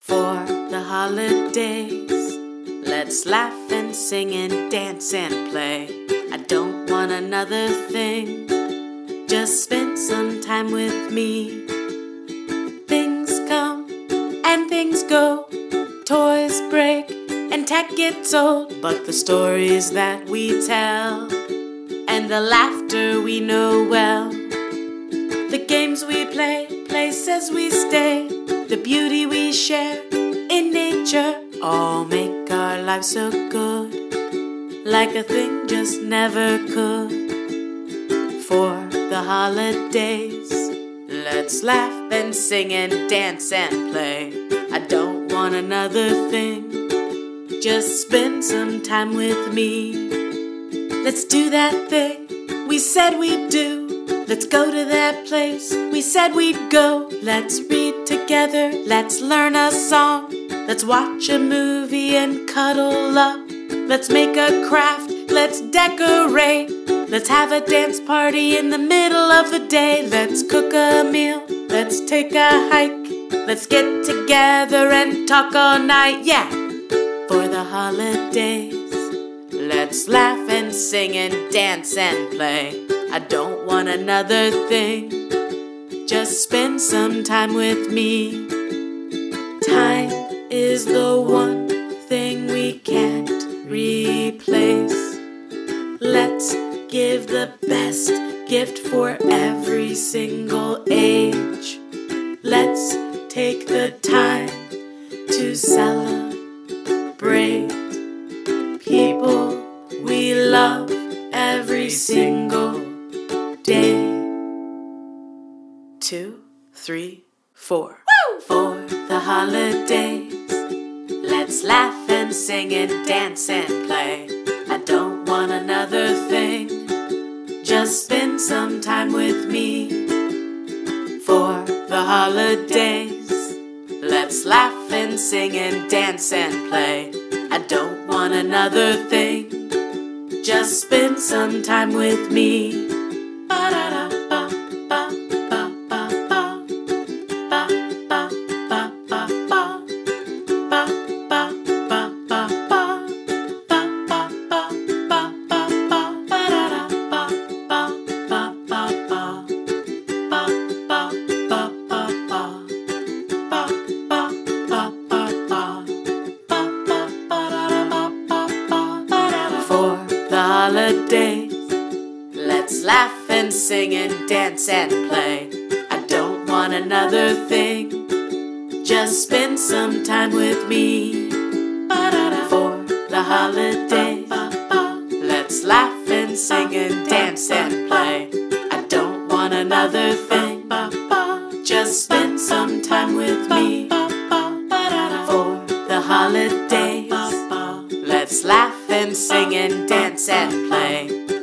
For the holidays, let's laugh and sing and dance and play. I don't want another thing, just spend some time with me. Things come and things go, toys break and tech gets old, but the stories that we tell and the laughter we know well, the games we play, places we stay, the beauty we share in nature, all make our lives so good, like a thing just never could. For the holidays, let's laugh and sing and dance and play. I don't want another thing, just spend some time with me. Let's do that thing we said we'd do. Let's go to that place we said we'd go. Let's read together, let's learn a song. Let's watch a movie and cuddle up. Let's make a craft, let's decorate. Let's have a dance party in the middle of the day. Let's cook a meal, let's take a hike. Let's get together and talk all night, yeah. For the holidays, let's laugh and sing and dance and play. I don't want another thing, just spend some time with me. Time is the one thing we can't replace. Let's give the best gift for every single age. Let's take the time to celebrate people we love every single day. 2, 3, 4. Woo! For the holidays, let's laugh and sing and dance and play. I don't want another thing, just spend some time with me. For the holidays, let's laugh and sing and dance and play. I don't want another thing, just spend some time with me. Holidays, let's laugh and sing and dance and play. I don't want another thing, just spend some time with me. For the holidays, let's laugh and sing and dance and play. I don't want another thing, just spend some time with me. For the holidays, let's laugh and sing and dance and play.